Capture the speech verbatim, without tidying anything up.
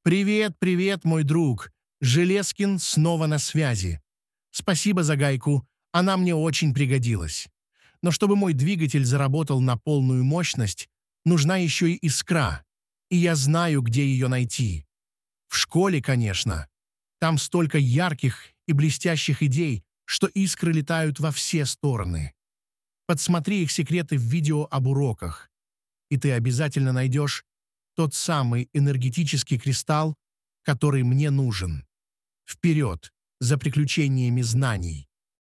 Привет, привет, мой друг. Железкин снова на связи. Спасибо за гайку, она мне очень пригодилась. Но чтобы мой двигатель заработал на полную мощность, нужна еще и искра. И я знаю, где ее найти. В школе, конечно. Там столько ярких и блестящих идей, что искры летают во все стороны. Подсмотри их секреты в видео об уроках, и ты обязательно найдешь тот самый энергетический кристалл, который мне нужен. Вперед, за приключениями знаний!